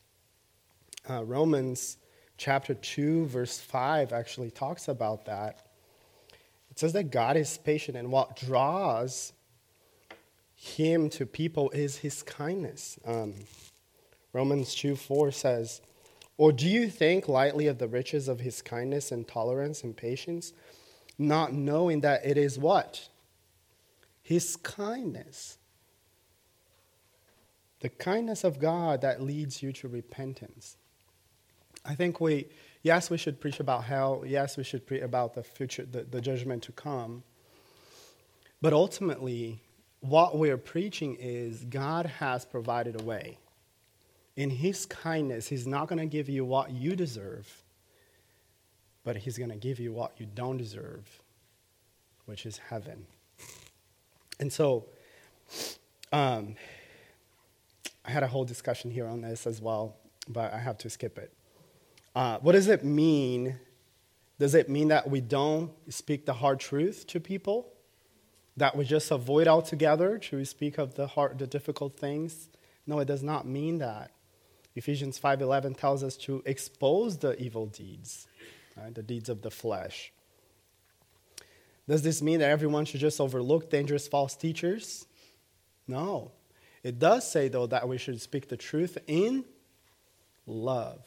Romans chapter 2, verse 5 actually talks about that. It says that God is patient, and what draws him to people is his kindness. Romans 2:4 says, or do you think lightly of the riches of his kindness and tolerance and patience, not knowing that it is what? His kindness the kindness of God that leads you to repentance. I think we should preach about hell. Yes, we should preach about the future, the judgment to come. But ultimately, what we're preaching is God has provided a way. In his kindness, he's not going to give you what you deserve, but he's going to give you what you don't deserve, which is heaven. And so, I had a whole discussion here on this as well, but I have to skip it. What does it mean? Does it mean that we don't speak the hard truth to people? That we just avoid altogether to speak of the difficult things? No, it does not mean that. Ephesians 5:11 tells us to expose the evil deeds, right? The deeds of the flesh. Does this mean that everyone should just overlook dangerous false teachers? No. It does say, though, that we should speak the truth in love.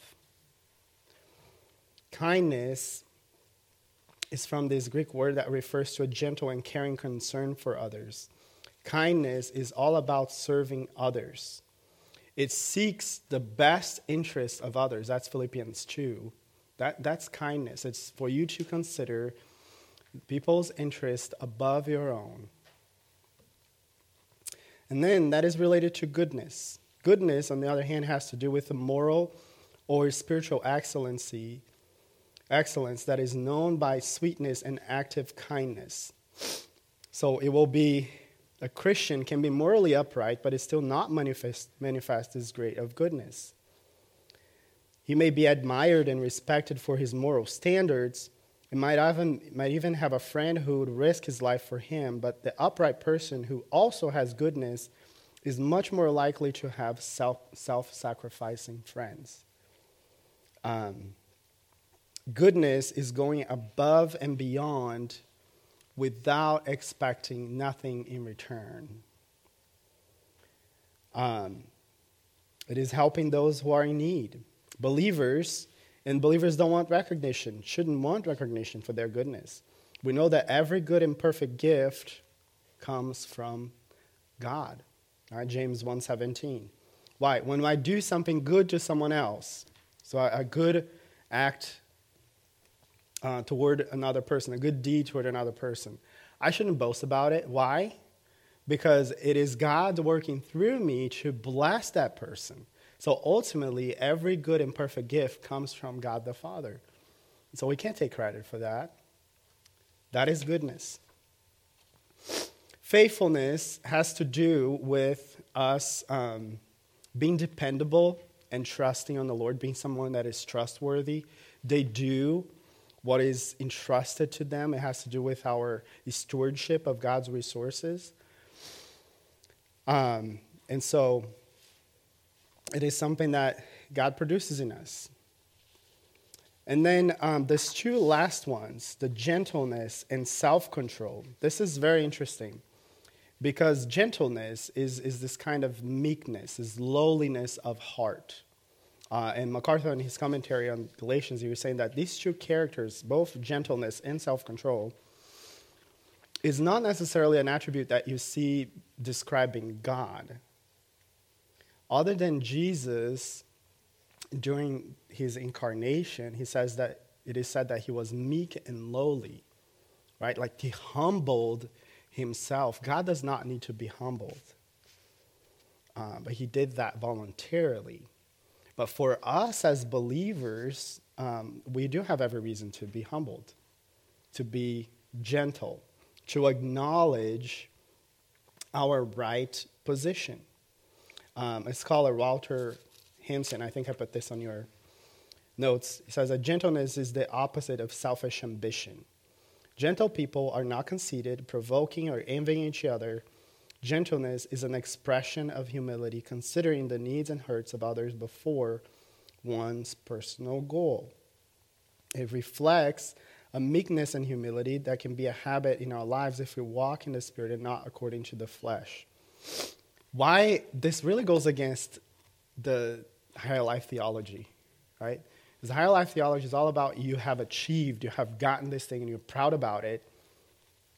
Kindness is from this Greek word that refers to a gentle and caring concern for others. Kindness is all about serving others. It seeks the best interests of others. That's Philippians 2. That's kindness. It's for you to consider people's interest above your own. And then that is related to goodness. Goodness, on the other hand, has to do with the moral or spiritual excellence that is known by sweetness and active kindness. So it will be, a Christian can be morally upright, but is still not manifest as great of goodness. He may be admired and respected for his moral standards, and might even have a friend who would risk his life for him, but the upright person who also has goodness is much more likely to have self-sacrificing friends. Goodness is going above and beyond without expecting nothing in return. It is helping those who are in need. Believers don't want recognition, shouldn't want recognition for their goodness. We know that every good and perfect gift comes from God. All right, James 1:17. Why? When I do something good to someone else, so a good act toward another person, a good deed toward another person, I shouldn't boast about it. Why? Because it is God working through me to bless that person. So ultimately, every good and perfect gift comes from God the Father. So we can't take credit for that. That is goodness. Faithfulness has to do with us being dependable and trusting on the Lord, being someone that is trustworthy. They do what is entrusted to them. It has to do with our stewardship of God's resources. And so it is something that God produces in us. And then these two last ones, the gentleness and self-control. This is very interesting because gentleness is this kind of meekness, is lowliness of heart. And MacArthur, in his commentary on Galatians, he was saying that these two characters, both gentleness and self-control, is not necessarily an attribute that you see describing God. Other than Jesus, during his incarnation, it is said that he was meek and lowly, right? Like he humbled himself. God does not need to be humbled, but he did that voluntarily. But for us as believers, we do have every reason to be humbled, to be gentle, to acknowledge our right position. A scholar, Walter Hansen, I think I put this on your notes, he says that gentleness is the opposite of selfish ambition. Gentle people are not conceited, provoking, or envying each other. Gentleness is an expression of humility, considering the needs and hurts of others before one's personal goal. It reflects a meekness and humility that can be a habit in our lives if we walk in the Spirit and not according to the flesh. Why this really goes against the higher life theology, right? Because the higher life theology is all about you have achieved, you have gotten this thing, and you're proud about it.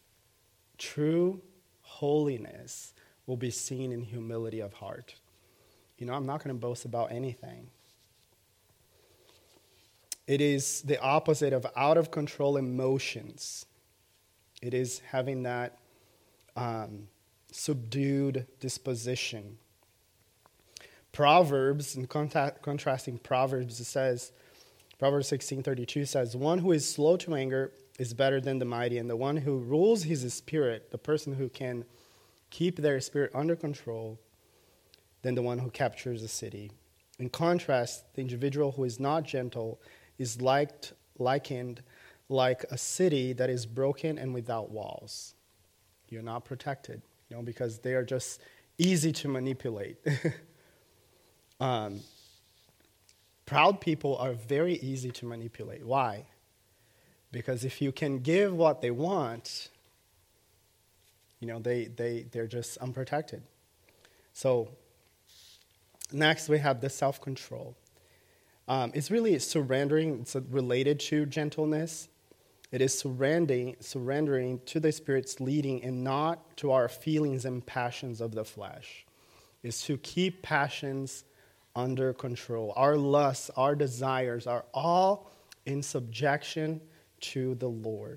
True holiness will be seen in humility of heart. I'm not going to boast about anything. It is the opposite of out of control emotions. It is having that subdued disposition. Proverbs, in contrasting Proverbs, it says, Proverbs 16:32 says, one who is slow to anger is better than the mighty, and the one who rules his spirit, the person who can keep their spirit under control, than the one who captures a city. In contrast, the individual who is not gentle is likened like a city that is broken and without walls. You're not protected, because they are just easy to manipulate. Proud people are very easy to manipulate. Why? Because if you can give what they want, they're just unprotected. So next we have the self-control. It's really surrendering. It's related to gentleness. It is surrendering to the Spirit's leading and not to our feelings and passions of the flesh. It's to keep passions under control. Our lusts, our desires are all in subjection to the Lord.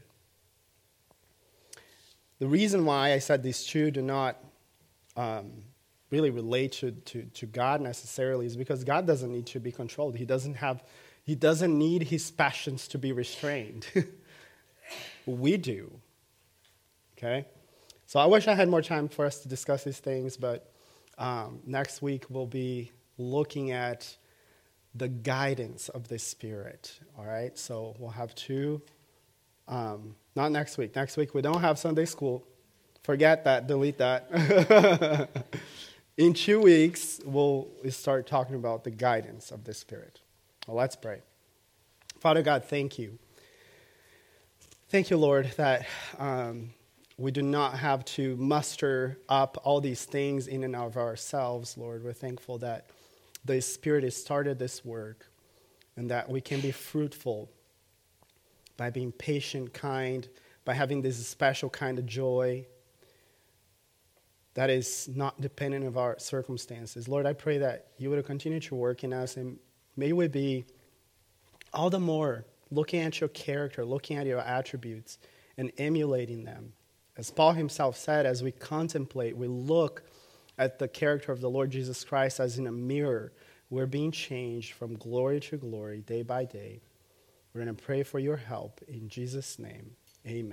The reason why I said these two do not really relate to God necessarily is because God doesn't need to be controlled. He doesn't need his passions to be restrained. We do. Okay? So I wish I had more time for us to discuss these things, but next week we'll be looking at the guidance of the Spirit. All right? So we'll have two. Not next week. Next week we don't have Sunday school. Forget that. Delete that. In 2 weeks, we'll start talking about the guidance of the Spirit. Well, let's pray. Father God, thank you. Thank you, Lord, that we do not have to muster up all these things in and of ourselves, Lord. We're thankful that the Spirit has started this work and that we can be fruitful by being patient, kind, by having this special kind of joy that is not dependent of our circumstances. Lord, I pray that you would continue to work in us, and may we be all the more looking at your character, looking at your attributes, and emulating them. As Paul himself said, as we contemplate, we look at the character of the Lord Jesus Christ as in a mirror. We're being changed from glory to glory, day by day. We're going to pray for your help. In Jesus' name, amen.